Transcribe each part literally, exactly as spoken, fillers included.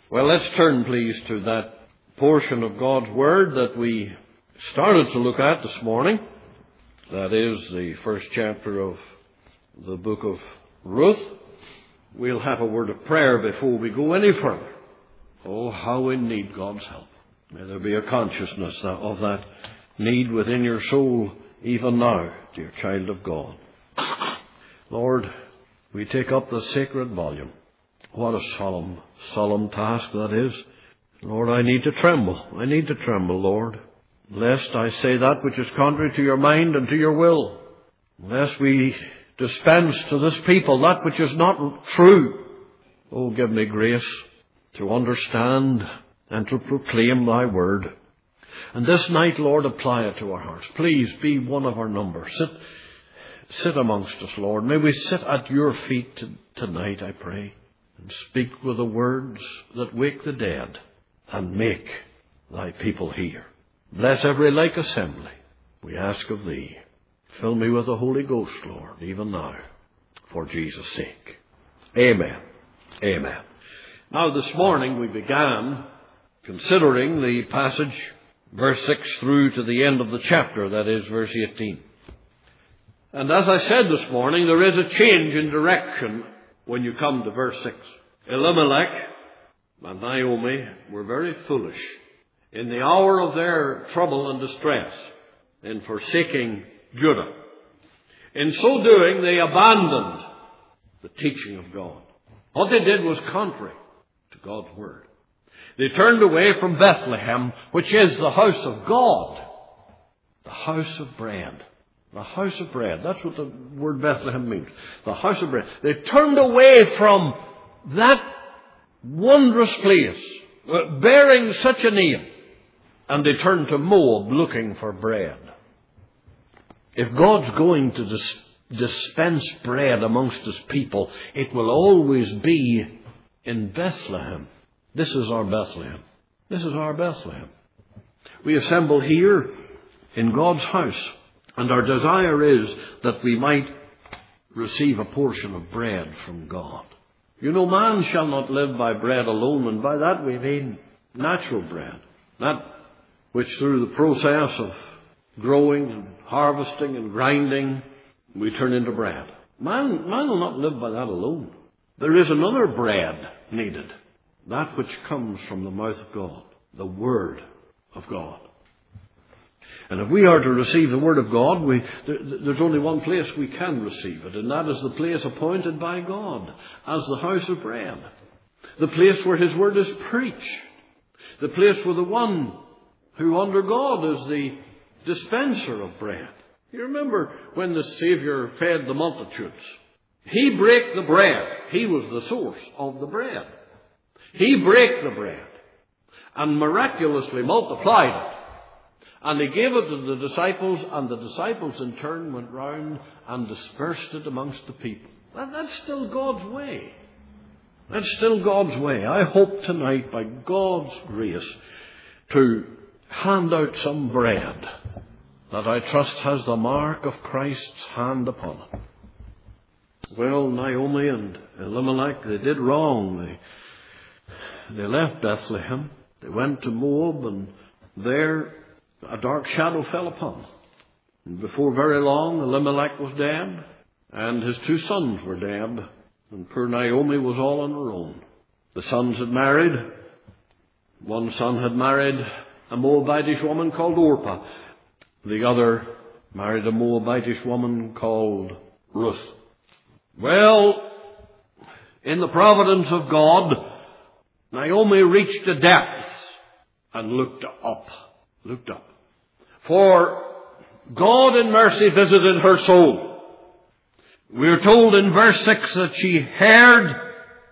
Well, let's turn, please, to that portion of God's Word that we started to look at this morning. That is the first chapter of the book of Ruth. We'll have a word of prayer before we go any further. Oh, how we need God's help. May there be a consciousness of that need within your soul even now, dear child of God. Lord, we take up the sacred volume. What a solemn, solemn task that is. Lord, I need to tremble. I need to tremble, Lord, lest I say that which is contrary to your mind and to your will. Lest we dispense to this people that which is not true. Oh, give me grace to understand and to proclaim thy word. And this night, Lord, apply it to our hearts. Please be one of our number. Sit, sit amongst us, Lord. May we sit at your feet t- tonight, I pray, and speak with the words that wake the dead and make thy people hear. Bless every like assembly, we ask of thee. Fill me with the Holy Ghost, Lord, even now, for Jesus' sake. Amen. Amen. Now, this morning we began considering the passage, verse six through to the end of the chapter, that is, verse eighteen. And as I said this morning, there is a change in direction when you come to verse six. Elimelech and Naomi were very foolish in the hour of their trouble and distress in forsaking Judah. In so doing, they abandoned the teaching of God. What they did was contrary to God's word. They turned away from Bethlehem, which is the house of God, the house of bread. The house of bread. That's what the word Bethlehem means. The house of bread. They turned away from that wondrous place, bearing such a name, and they turned to Moab looking for bread. If God's going to dis- dispense bread amongst his people, it will always be in Bethlehem. This is our Bethlehem. This is our Bethlehem. We assemble here in God's house, and our desire is that we might receive a portion of bread from God. You know, man shall not live by bread alone, and by that we mean natural bread. That which through the process of growing and harvesting and grinding, we turn into bread. Man, man will not live by that alone. There is another bread needed. That which comes from the mouth of God. The Word of God. And if we are to receive the Word of God, we, there, there's only one place we can receive it, and that is the place appointed by God as the house of bread. The place where his Word is preached. The place where the one who under God is the dispenser of bread. You remember when the Savior fed the multitudes. He brake the bread. He was the source of the bread. He brake the bread and miraculously multiplied it. And he gave it to the disciples, and the disciples in turn went round and dispersed it amongst the people. That, that's still God's way. That's still God's way. I hope tonight, by God's grace, to hand out some bread that I trust has the mark of Christ's hand upon it. Well, Naomi and Elimelech, they did wrong. They, they left Bethlehem. They went to Moab, and there a dark shadow fell upon them. And before very long, Elimelech was dead, and his two sons were dead, and poor Naomi was all on her own. The sons had married. One son had married a Moabitish woman called Orpah. The other married a Moabitish woman called Ruth. Well, in the providence of God, Naomi reached the depths and looked up. Looked up. For God in mercy visited her soul. We are told in verse six that she heard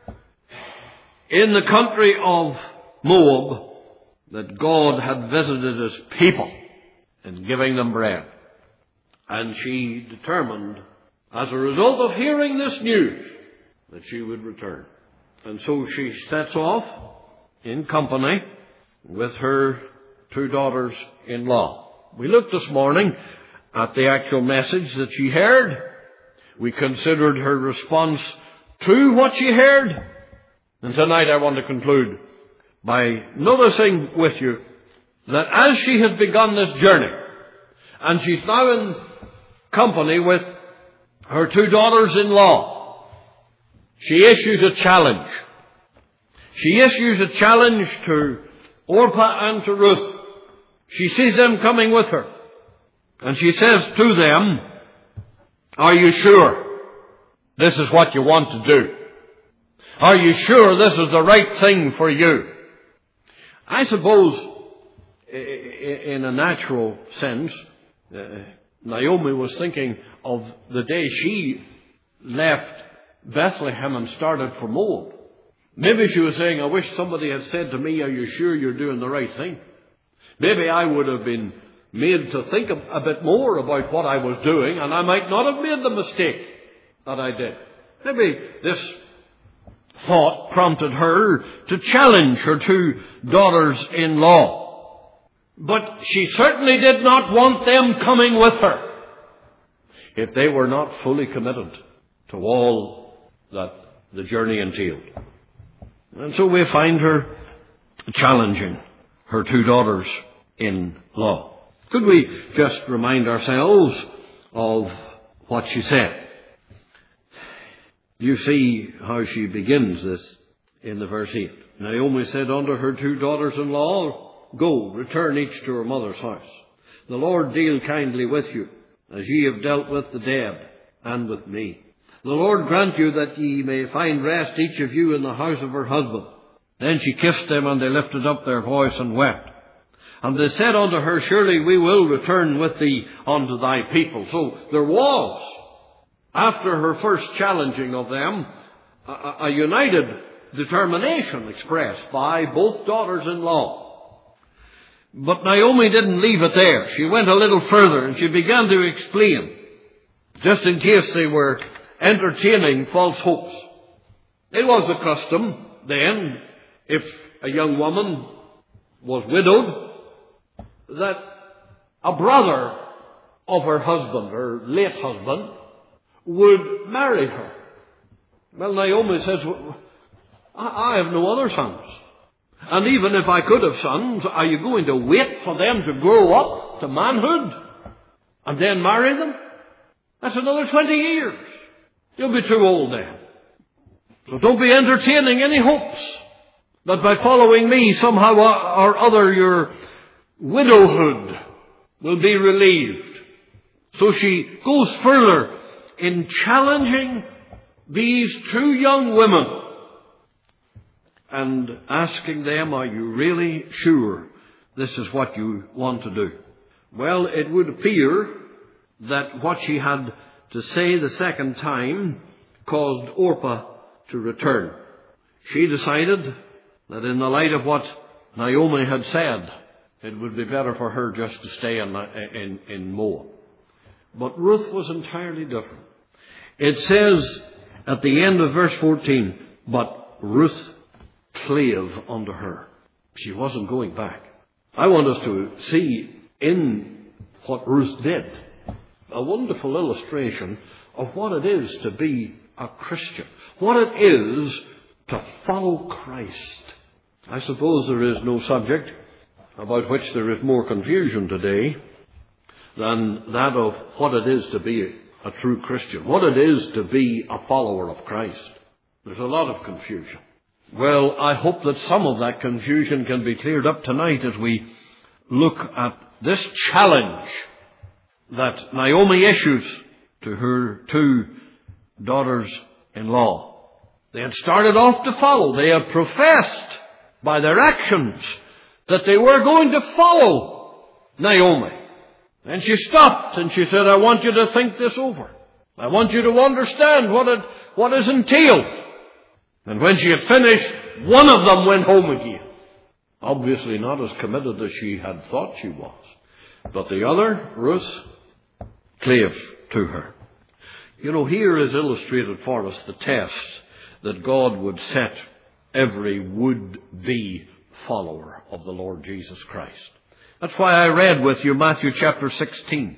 in the country of Moab that God had visited his people in giving them bread. And she determined, as a result of hearing this news, that she would return. And so she sets off in company with her two daughters-in-law. We looked this morning at the actual message that she heard. We considered her response to what she heard. And tonight I want to conclude by noticing with you that as she has begun this journey, and she's now in company with her two daughters-in-law, she issues a challenge. She issues a challenge to Orpah and to Ruth. She sees them coming with her. And she says to them, are you sure this is what you want to do? Are you sure this is the right thing for you? I suppose, in a natural sense, uh, Naomi was thinking of the day she left Bethlehem and started for Moab. Maybe she was saying, I wish somebody had said to me, are you sure you're doing the right thing? Maybe I would have been made to think a bit more about what I was doing, and I might not have made the mistake that I did. Maybe this thought prompted her to challenge her two daughters-in-law. But she certainly did not want them coming with her if they were not fully committed to all that the journey entailed. And so we find her challenging her two daughters-in-law. Could we just remind ourselves of what she said? You see how she begins this in the verse eight. Naomi said unto her two daughters-in-law, go, return each to her mother's house. The Lord deal kindly with you, as ye have dealt with the dead, and with me. The Lord grant you that ye may find rest each of you in the house of her husband. Then she kissed them, and they lifted up their voice and wept. And they said unto her, surely we will return with thee unto thy people. So there was, after her first challenging of them, a, a united determination expressed by both daughters-in-law. But Naomi didn't leave it there. She went a little further, and she began to explain, just in case they were entertaining false hopes. It was the custom then, if a young woman was widowed, that a brother of her husband, her late husband, would marry her. Well, Naomi says, I have no other sons. And even if I could have sons, are you going to wait for them to grow up to manhood and then marry them? That's another twenty years. You'll be too old then. So don't be entertaining any hopes that by following me somehow or other your widowhood will be relieved. So she goes further in challenging these two young women and asking them, are you really sure this is what you want to do? Well, it would appear that what she had to say the second time caused Orpah to return. She decided that in the light of what Naomi had said, it would be better for her just to stay in, in, in Moab. But Ruth was entirely different. It says at the end of verse fourteen, but Ruth clave unto her. She wasn't going back. I want us to see in what Ruth did a wonderful illustration of what it is to be a Christian, what it is to follow Christ. I suppose there is no subject about which there is more confusion today than that of what it is to be a true Christian, what it is to be a follower of Christ. There's a lot of confusion. Well, I hope that some of that confusion can be cleared up tonight as we look at this challenge that Naomi issues to her two daughters-in-law. They had started off to follow. They had professed by their actions that they were going to follow Naomi. And she stopped and she said, I want you to think this over. I want you to understand what it, what is entailed. And when she had finished, one of them went home again. Obviously not as committed as she had thought she was. But the other, Ruth, clave to her. You know, here is illustrated for us the test that God would set every would-be follower of the Lord Jesus Christ. That's why I read with you Matthew chapter sixteen.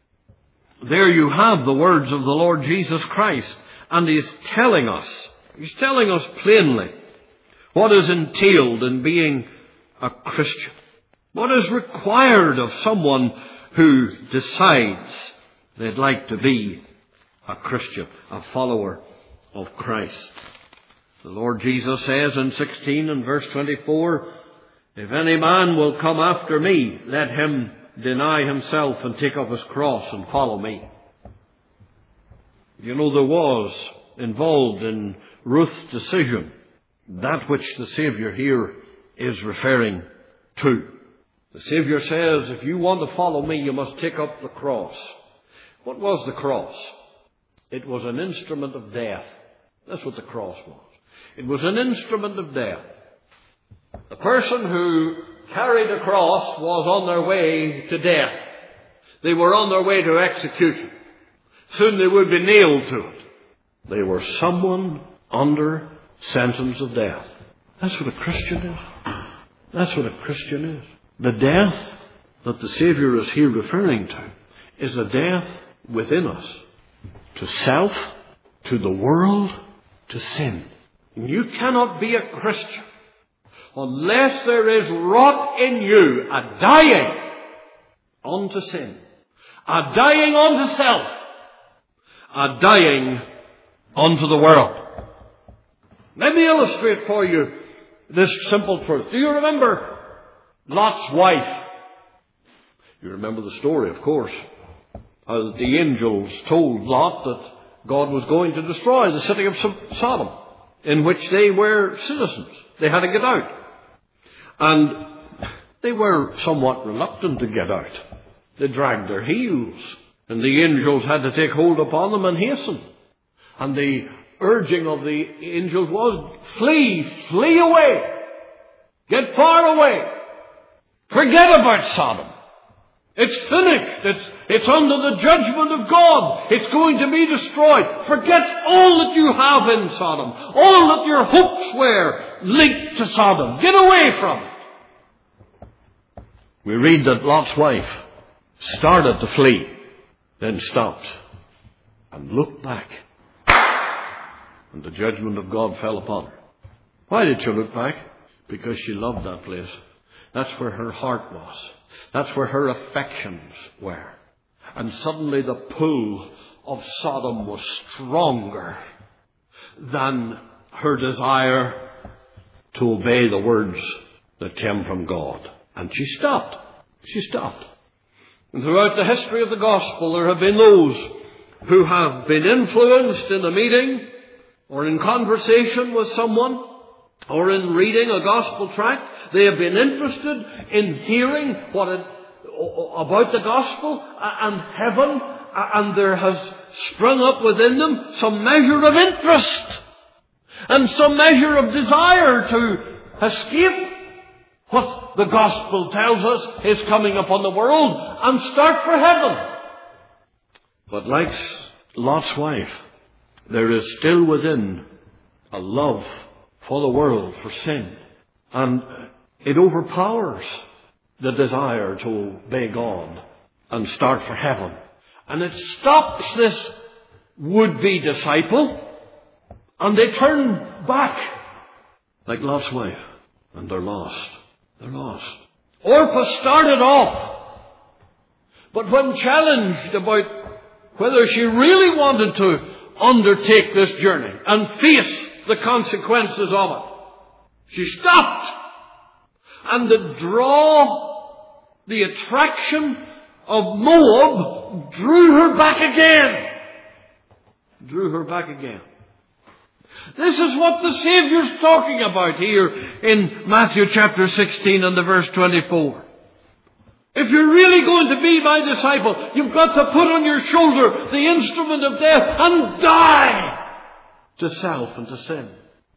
There you have the words of the Lord Jesus Christ, and He's telling us, He's telling us plainly What is entailed in being a Christian? What is required of someone who decides they'd like to be a Christian, a follower of Christ? The Lord Jesus says in sixteen and verse twenty-four, "If any man will come after me, let him deny himself and take up his cross and follow me." You know, there was involved in Ruth's decision that which the Savior here is referring to. The Savior says, if you want to follow me, you must take up the cross. What was the cross? It was an instrument of death. That's what the cross was. It was an instrument of death. The person who carried a cross was on their way to death. They were on their way to execution. Soon they would be nailed to it. They were someone under sentence of death. That's what a Christian is. That's what a Christian is. The death that the Savior is here referring to is a death within us. To self, to the world, to sin. You cannot be a Christian unless there is wrought in you a dying unto sin, a dying unto self, a dying unto the world. Let me illustrate for you this simple truth. Do you remember Lot's wife? You remember the story, of course. As the angels told Lot that God was going to destroy the city of Sodom, in which they were citizens. They had to get out. And they were somewhat reluctant to get out. They dragged their heels. And the angels had to take hold upon them and hasten. And the urging of the angels was, flee, flee away. Get far away. Forget about Sodom. It's finished. It's, it's under the judgment of God. It's going to be destroyed. Forget all that you have in Sodom. All that your hopes were linked to Sodom. Get away from it. We read that Lot's wife started to flee, then stopped and looked back. And the judgment of God fell upon her. Why did she look back? Because she loved that place. That's where her heart was. That's where her affections were. And suddenly the pull of Sodom was stronger than her desire to obey the words that came from God. And she stopped. She stopped. And throughout the history of the gospel, there have been those who have been influenced in a meeting or in conversation with someone or in reading a gospel tract. They have been interested in hearing what it, about the gospel and heaven, and there has sprung up within them some measure of interest and some measure of desire to escape what the gospel tells us is coming upon the world and start for heaven. But like Lot's wife, there is still within a love for the world, for sin. And it overpowers the desire to obey God and start for heaven. And it stops this would-be disciple, and they turn back like Lot's wife, and they're lost. They're lost. Orpah started off, but when challenged about whether she really wanted to undertake this journey and face the consequences of it, she stopped. And the draw, the attraction of Moab drew her back again. Drew her back again. This is what the Savior's talking about here in Matthew chapter sixteen and the verse twenty-four. If you're really going to be my disciple, you've got to put on your shoulder the instrument of death and die to self and to sin.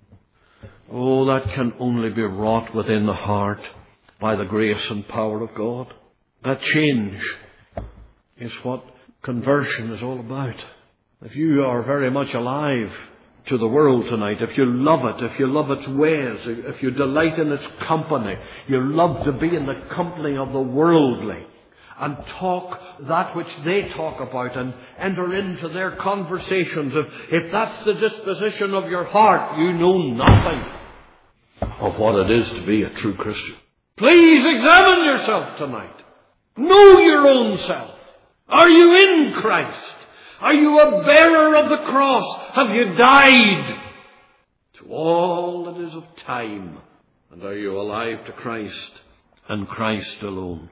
Oh, that can only be wrought within the heart by the grace and power of God. That change is what conversion is all about. If you are very much alive to the world tonight, if you love it, if you love its ways, if you delight in its company, you love to be in the company of the worldly and talk that which they talk about and enter into their conversations. If, if that's the disposition of your heart, you know nothing. of what it is to be a true Christian. Please examine yourself tonight. Know your own self. Are you in Christ? Are you a bearer of the cross? Have you died to all that is of time? And are you alive to Christ and Christ alone?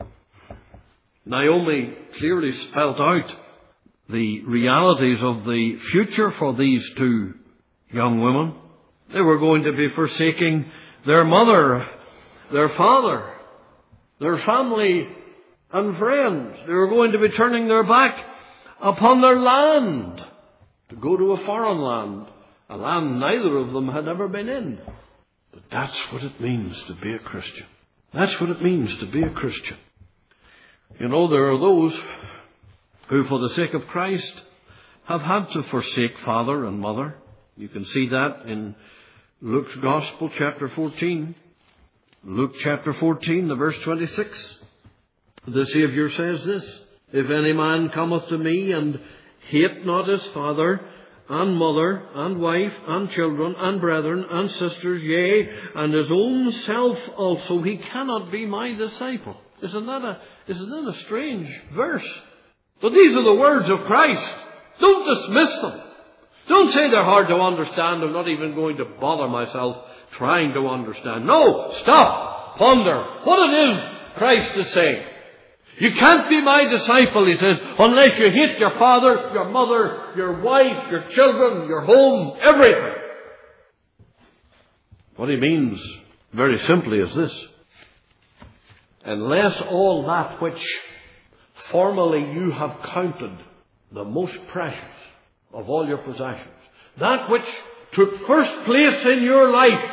Naomi clearly spelt out the realities of the future for these two young women. They were going to be forsaking their mother, their father, their family and friends. They were going to be turning their back upon their land to go to a foreign land, a land neither of them had ever been in. But that's what it means to be a Christian. That's what it means to be a Christian. You know, there are those who, for the sake of Christ, have had to forsake father and mother. You can see that in Luke's Gospel, chapter fourteen. Luke chapter fourteen, the verse twenty-six. The Saviour says this, "If any man cometh to me, and hate not his father, and mother, and wife, and children, and brethren, and sisters, yea, and his own self also, he cannot be my disciple." Isn't that a, isn't that a strange verse? But these are the words of Christ. Don't dismiss them. Don't say they're hard to understand. I'm not even going to bother myself trying to understand. No, stop. Ponder what it is Christ is saying. You can't be my disciple, he says, unless you hate your father, your mother, your wife, your children, your home, everything. What he means, very simply, is this. Unless all that which formerly you have counted the most precious of all your possessions, that which took first place in your life,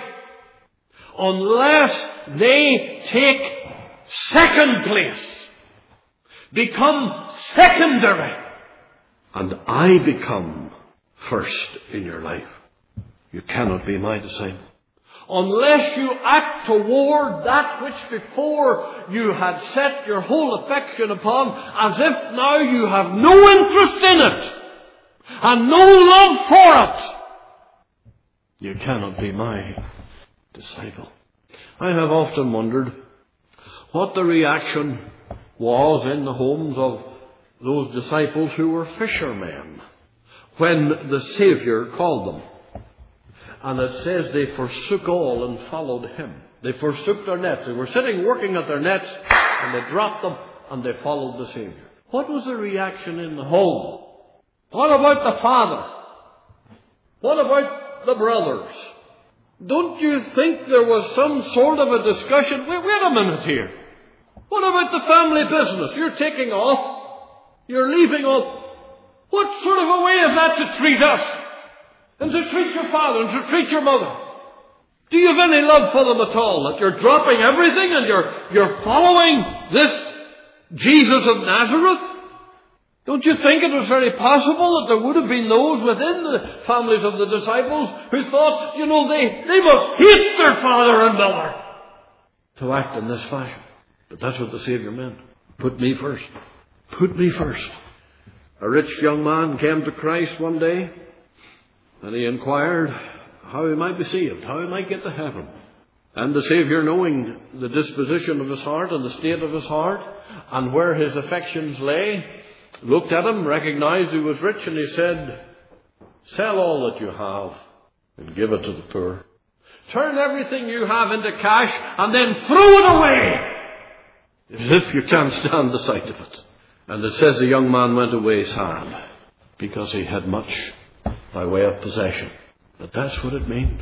unless they take second place, become secondary, and I become first in your life, you cannot be my disciple. Unless you act toward that which before you had set your whole affection upon, as if now you have no interest in it, and no love for it, you cannot be my disciple. I have often wondered what the reaction was in the homes of those disciples who were fishermen when the Saviour called them. And it says they forsook all and followed him. They forsook their nets. They were sitting working at their nets, and they dropped them and they followed the Saviour. What was the reaction in the home? What about the father? What about the brothers? Don't you think there was some sort of a discussion? Wait, wait a minute here. What about the family business? You're taking off. You're leaving off. What sort of a way is that to treat us? And to treat your father and to treat your mother? Do you have any love for them at all? That you're dropping everything and you're, you're following this Jesus of Nazareth? Don't you think it was very possible that there would have been those within the families of the disciples who thought, you know, they, they must hate their father and mother to act in this fashion? But that's what the Saviour meant. Put me first. Put me first. A rich young man came to Christ one day, and he inquired how he might be saved, how he might get to heaven. And the Saviour, knowing the disposition of his heart and the state of his heart and where his affections lay, looked at him, recognized he was rich, and he said, "Sell all that you have and give it to the poor. Turn everything you have into cash and then throw it away, as if you can't stand the sight of it." And it says the young man went away sad, because he had much by way of possession. But that's what it means.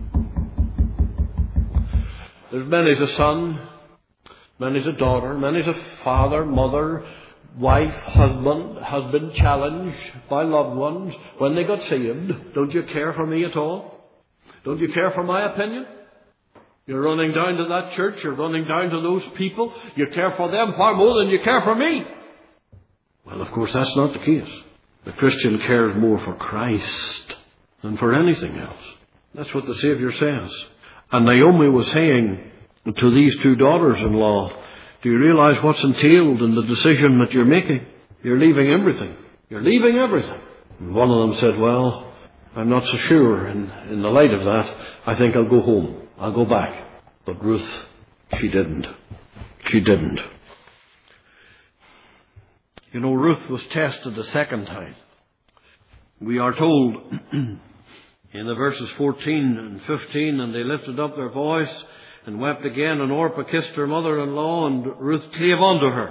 There's many's a son, many's a daughter, many's a father, mother, wife, husband has been challenged by loved ones when they got saved. Don't you care for me at all? Don't you care for my opinion? You're running down to that church, you're running down to those people, you care for them far more than you care for me. Well, of course, that's not the case. The Christian cares more for Christ than for anything else. That's what the Saviour says. And Naomi was saying to these two daughters-in-law, do you realize what's entailed in the decision that you're making? You're leaving everything. You're leaving everything. And one of them said, well, I'm not so sure. In, in the light of that, I think I'll go home. I'll go back. But Ruth, she didn't. She didn't. You know, Ruth was tested a second time. We are told in the verses fourteen and fifteen, and they lifted up their voice and wept again, and Orpah kissed her mother-in-law, and Ruth clave unto her.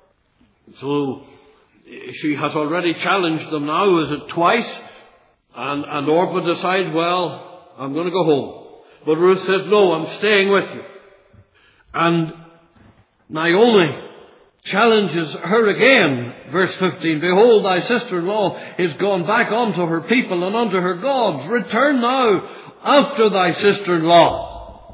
So she has already challenged them now, is it twice? And, and Orpah decides, well, I'm going to go home. But Ruth says, no, I'm staying with you. And Naomi challenges her again. Verse fifteen, behold, thy sister-in-law is gone back unto her people and unto her gods. Return now after thy sister-in-law.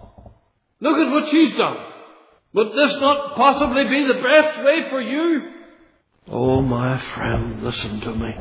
Look at what she's done. Would this not possibly be the best way for you? Oh, my friend, listen to me.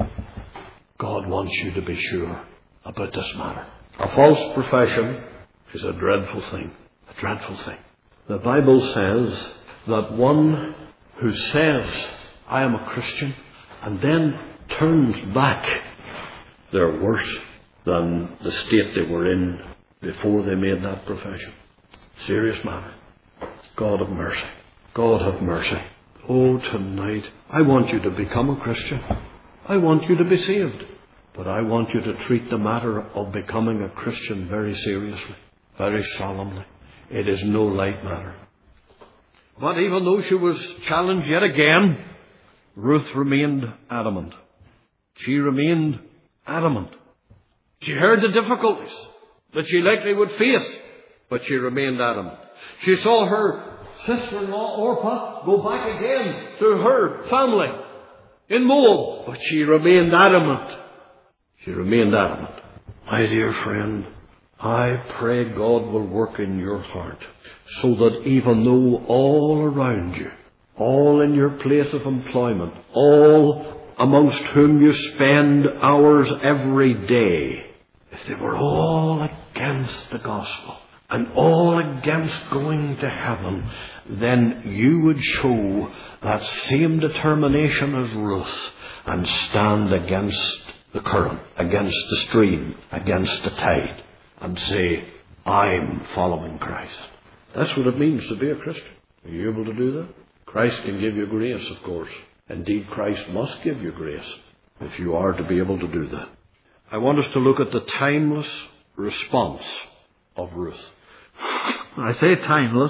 God wants you to be sure about this matter. A false profession is a dreadful thing. A dreadful thing. The Bible says that one who says, I am a Christian, and then turns back, they're worse than the state they were in before they made that profession. Serious matter. God have mercy. God have mercy. Oh, tonight, I want you to become a Christian. I want you to be saved. But I want you to treat the matter of becoming a Christian very seriously, very solemnly. It is no light matter. But even though she was challenged yet again, Ruth remained adamant. She remained adamant. She heard the difficulties that she likely would face, but she remained adamant. She saw her sister-in-law Orpah go back again to her family in Moab, but she remained adamant. She remained adamant. My dear friend, I pray God will work in your heart so that even though all around you, all in your place of employment, all amongst whom you spend hours every day, if they were all against the gospel and all against going to heaven, then you would show that same determination as Ruth and stand against the current, against the stream, against the tide, and say, I'm following Christ. That's what it means to be a Christian. Are you able to do that? Christ can give you grace, of course. Indeed, Christ must give you grace if you are to be able to do that. I want us to look at the timeless response of Ruth. I say timeless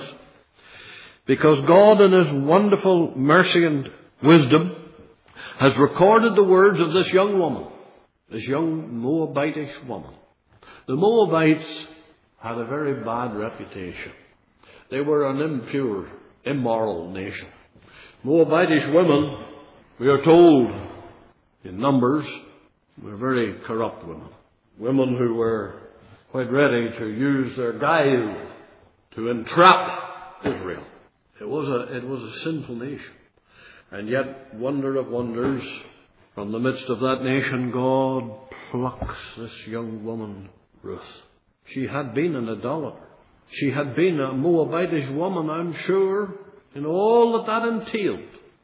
because God in His wonderful mercy and wisdom has recorded the words of this young woman, this young Moabitish woman. The Moabites had a very bad reputation. They were an impure, immoral nation. Moabitish women, we are told in Numbers, were very corrupt women. Women who were quite ready to use their guile to entrap Israel. It was a, it was a sinful nation. And yet, wonder of wonders, from the midst of that nation, God plucks this young woman, Ruth. She had been an idolater. She had been a Moabitish woman, I'm sure, in all that that entailed.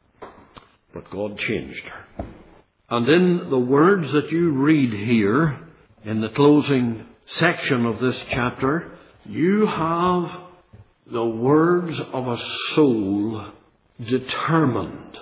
But God changed her. And in the words that you read here, in the closing section of this chapter, you have the words of a soul determined,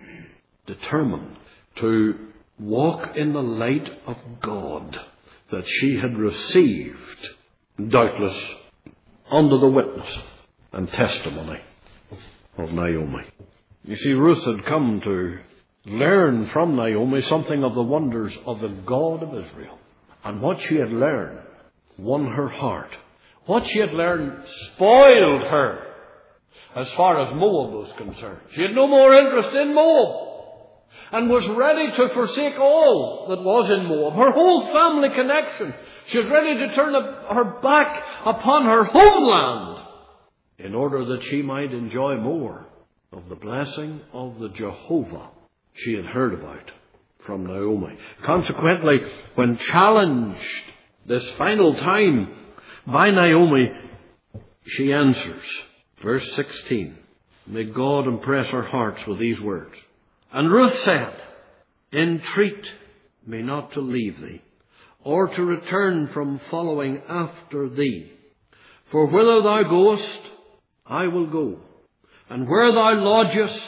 determined to walk in the light of God that she had received, doubtless, under the witness and testimony of Naomi. You see, Ruth had come to learn from Naomi something of the wonders of the God of Israel. And what she had learned won her heart. What she had learned spoiled her as far as Moab was concerned. She had no more interest in Moab and was ready to forsake all that was in Moab, her whole family connection. She was ready to turn her back upon her homeland in order that she might enjoy more of the blessing of the Jehovah she had heard about from Naomi. Consequently, when challenged this final time by Naomi, she answers. Verse sixteen. May God impress our hearts with these words. And Ruth said, entreat me not to leave thee, or to return from following after thee. For whither thou goest, I will go, and where thou lodgest,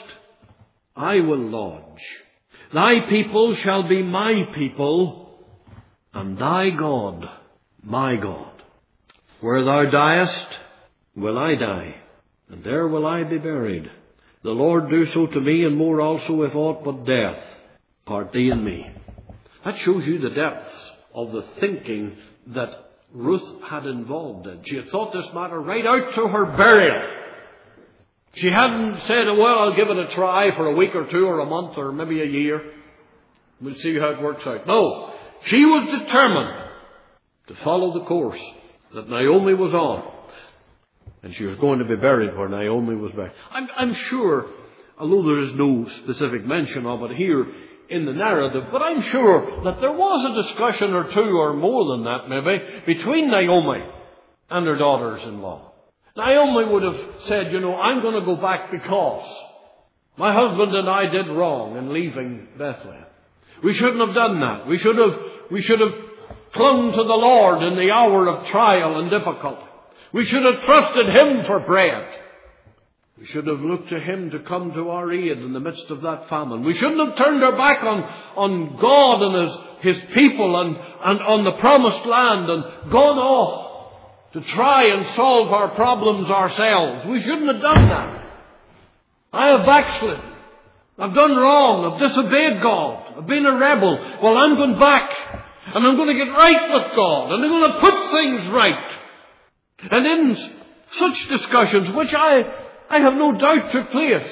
I will lodge. Thy people shall be my people, and thy God my God. Where thou diest, will I die, and there will I be buried. The Lord do so to me, and more also, if aught but death part thee and me. That shows you the depths of the thinking that Ruth had involved in. She had thought this matter right out to her burial. She hadn't said, well, I'll give it a try for a week or two or a month or maybe a year. We'll see how it works out. No, she was determined to follow the course that Naomi was on. And she was going to be buried where Naomi was buried. I'm, I'm sure, although there is no specific mention of it here in the narrative, but I'm sure that there was a discussion or two or more than that maybe between Naomi and her daughters-in-law. Naomi would have said, you know, I'm going to go back because my husband and I did wrong in leaving Bethlehem. We shouldn't have done that. We should have, we should have clung to the Lord in the hour of trial and difficulty. We should have trusted Him for bread. We should have looked to Him to come to our aid in the midst of that famine. We shouldn't have turned our back on, on God and His, His people and, and on the promised land and gone off to try and solve our problems ourselves. We shouldn't have done that. I have backslid. I've done wrong. I've disobeyed God. I've been a rebel. Well, I'm going back and I'm going to get right with God and I'm going to put things right. And in such discussions, which I, I have no doubt took place,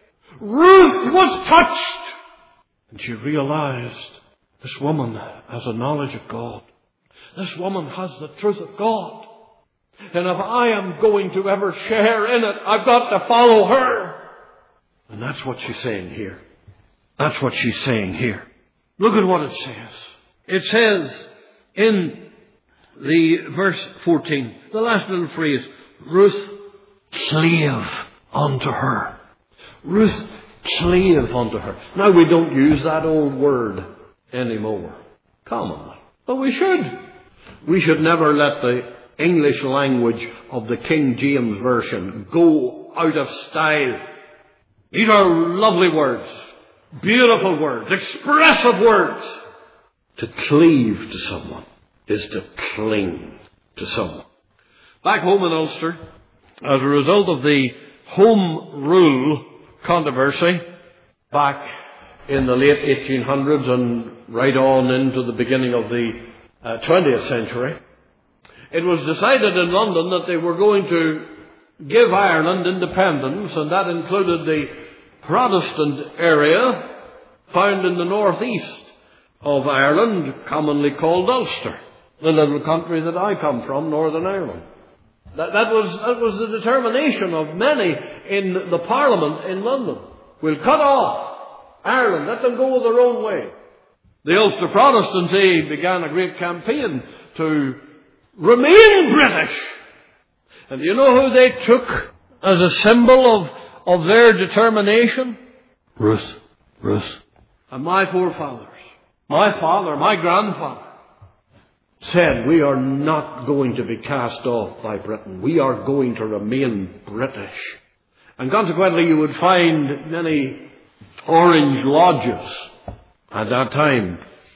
Ruth was touched. And she realized this woman has a knowledge of God. This woman has the truth of God. And if I am going to ever share in it, I've got to follow her. And that's what she's saying here. That's what she's saying here. Look at what it says. It says in the verse fourteen, the last little phrase, Ruth clave unto her. Ruth clave unto her. Now we don't use that old word anymore, commonly. But we should. We should never let the English language of the King James Version go out of style. These are lovely words, beautiful words, expressive words. To cleave to someone is to cling to someone. Back home in Ulster, as a result of the Home Rule controversy back in the late eighteen hundreds and right on into the beginning of the uh, twentieth century, it was decided in London that they were going to give Ireland independence, and that included the Protestant area found in the northeast of Ireland, commonly called Ulster, the little country that I come from, Northern Ireland. That, that was that was the determination of many in the Parliament in London. We'll cut off Ireland, let them go their own way. The Ulster Protestants, they began a great campaign to remain British. And do you know who they took as a symbol of, of their determination? Ruth. Ruth. And my forefathers, my father, my grandfather, said, we are not going to be cast off by Britain. We are going to remain British. And consequently, you would find many orange lodges at that time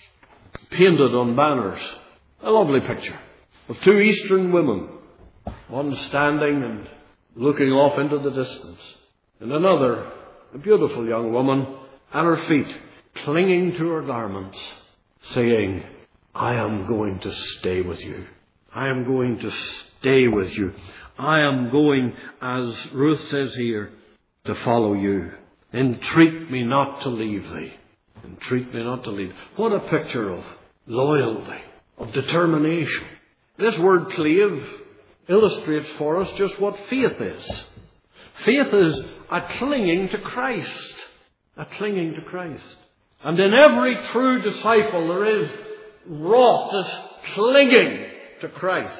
painted on banners. A lovely picture of two Eastern women, one standing and looking off into the distance, and another, a beautiful young woman, at her feet, clinging to her garments, saying, I am going to stay with you. I am going to stay with you. I am going, as Ruth says here, to follow you. Entreat me not to leave thee. Entreat me not to leave. What a picture of loyalty, of determination. This word clave illustrates for us just what faith is. Faith is a clinging to Christ. A clinging to Christ. And in every true disciple there is wrought this clinging to Christ.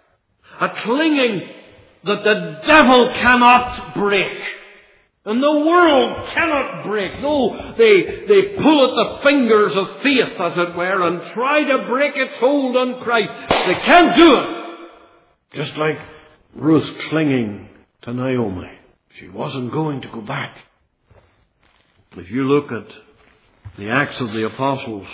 A clinging that the devil cannot break. And the world cannot break. No, they, they pull at the fingers of faith, as it were, and try to break its hold on Christ. They can't do it. Just like Ruth clinging to Naomi. She wasn't going to go back. If you look at the Acts of the Apostles,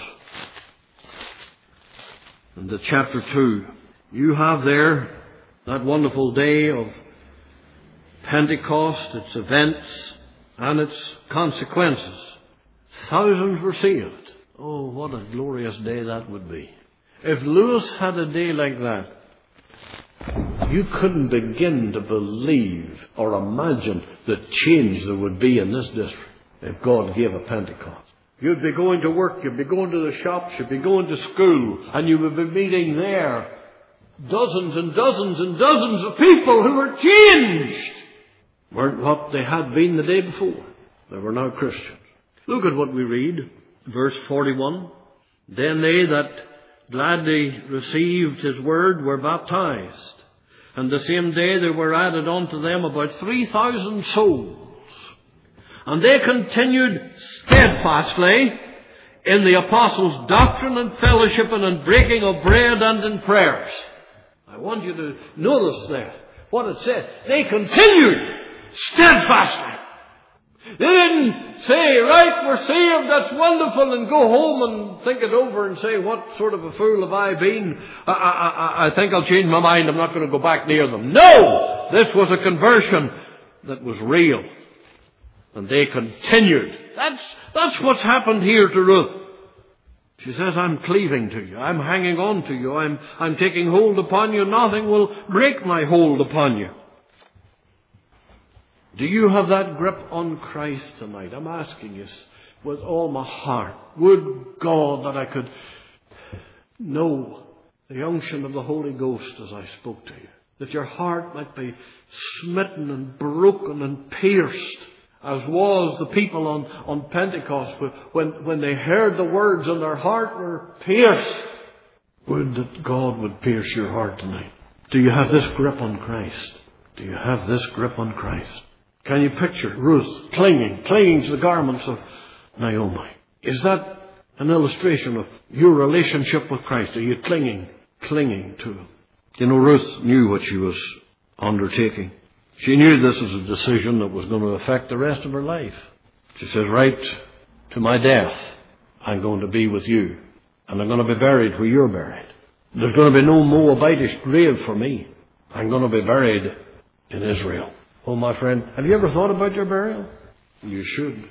in the chapter two, you have there that wonderful day of Pentecost, its events and its consequences. Thousands were saved. Oh, what a glorious day that would be. If Lewis had a day like that, you couldn't begin to believe or imagine the change there would be in this district if God gave a Pentecost. You'd be going to work, you'd be going to the shops, you'd be going to school, and you would be meeting there dozens and dozens and dozens of people who were changed. Weren't what they had been the day before. They were now Christians. Look at what we read, verse forty-one. Then they that gladly received his word were baptized. And the same day there were added unto them about three thousand souls. And they continued steadfastly in the apostles' doctrine and fellowship and in breaking of bread and in prayers. I want you to notice there what it said. They continued steadfastly. They didn't say, right, we're saved, that's wonderful, and go home and think it over and say, what sort of a fool have I been? I, I, I, I think I'll change my mind, I'm not going to go back near them. No! This was a conversion that was real. And they continued. That's, that's what's happened here to Ruth. She says, I'm cleaving to you. I'm hanging on to you. I'm, I'm taking hold upon you. Nothing will break my hold upon you. Do you have that grip on Christ tonight? I'm asking you with all my heart. Would God that I could know the unction of the Holy Ghost as I spoke to you. That your heart might be smitten and broken and pierced, as was the people on, on Pentecost when, when they heard the words and their heart were pierced. Would that God would pierce your heart tonight. Do you have this grip on Christ? Do you have this grip on Christ? Can you picture Ruth clinging, clinging to the garments of Naomi? Is that an illustration of your relationship with Christ? Are you clinging, clinging to Him? You know, Ruth knew what she was undertaking. She knew this was a decision that was going to affect the rest of her life. She says, right to my death, I'm going to be with you. And I'm going to be buried where you're buried. There's going to be no Moabitish grave for me. I'm going to be buried in Israel. Oh, my friend, have you ever thought about your burial? You should.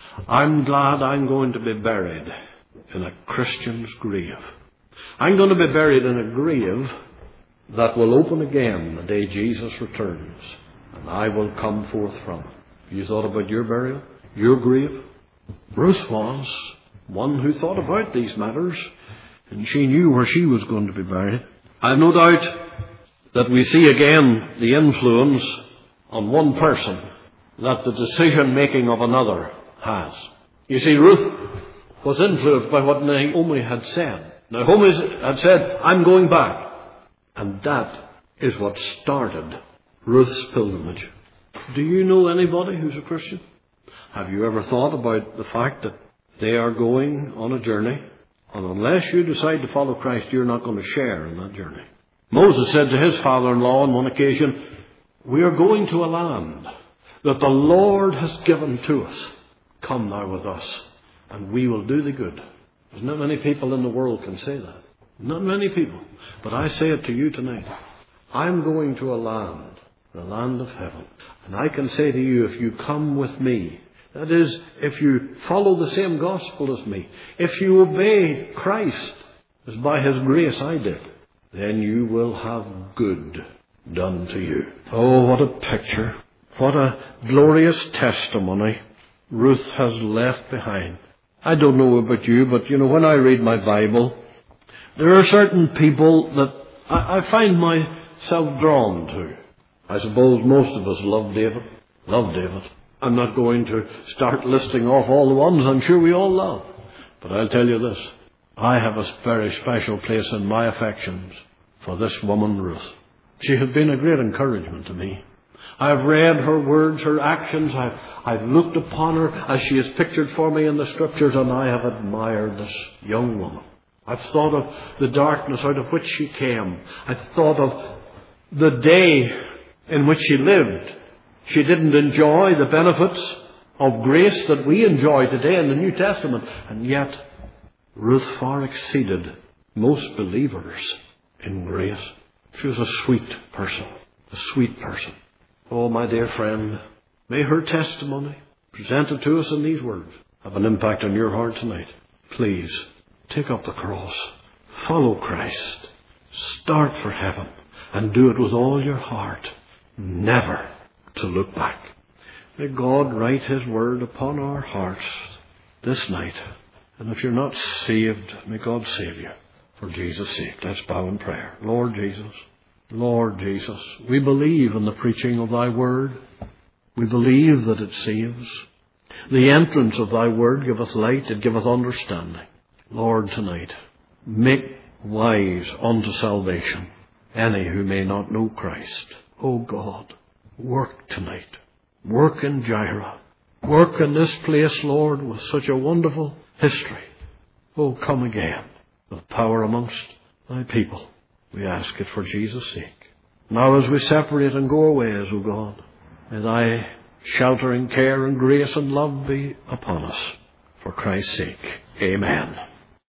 I'm glad I'm going to be buried in a Christian's grave. I'm going to be buried in a grave that will open again the day Jesus returns. And I will come forth from it. You thought about your burial? Your grave? Ruth was one who thought about these matters. And she knew where she was going to be buried. I have no doubt that we see again the influence on one person that the decision making of another has. You see, Ruth was influenced by what Naomi had said. Naomi had said, I'm going back. And that is what started Ruth's pilgrimage. Do you know anybody who's a Christian? Have you ever thought about the fact that they are going on a journey, and unless you decide to follow Christ, you're not going to share in that journey? Moses said to his father-in-law on one occasion, we are going to a land that the Lord has given to us. Come thou with us, and we will do thee good. There's not many people in the world can say that. Not many people. But I say it to you tonight. I'm going to a land, the land of heaven. And I can say to you, if you come with me, that is, if you follow the same gospel as me, if you obey Christ, as by His grace I did, then you will have good done to you. Oh, what a picture. What a glorious testimony Ruth has left behind. I don't know about you, but you know, when I read my Bible, there are certain people that I, I find myself drawn to. I suppose most of us love David. Love David. I'm not going to start listing off all the ones I'm sure we all love. But I'll tell you this. I have a very special place in my affections for this woman, Ruth. She has been a great encouragement to me. I've read her words, her actions. I've, I've looked upon her as she is pictured for me in the Scriptures, and I have admired this young woman. I've thought of the darkness out of which she came. I've thought of the day in which she lived. She didn't enjoy the benefits of grace that we enjoy today in the New Testament. And yet, Ruth far exceeded most believers in grace. She was a sweet person. A sweet person. Oh, my dear friend, may her testimony, presented to us in these words, have an impact on your heart tonight. Please, take up the cross. Follow Christ. Start for heaven. And do it with all your heart. Never to look back. May God write His word upon our hearts this night. And if you're not saved, may God save you. For Jesus' sake, let's bow in prayer. Lord Jesus, Lord Jesus, we believe in the preaching of Thy word. We believe that it saves. The entrance of Thy word giveth light, it giveth understanding. Lord, tonight, make wise unto salvation any who may not know Christ. O God, work tonight. Work in Jireh. Work in this place, Lord, with such a wonderful history. Oh, come again with power amongst Thy people. We ask it for Jesus' sake. Now as we separate and go away, as O God, may Thy sheltering care and grace and love be upon us. For Christ's sake, amen.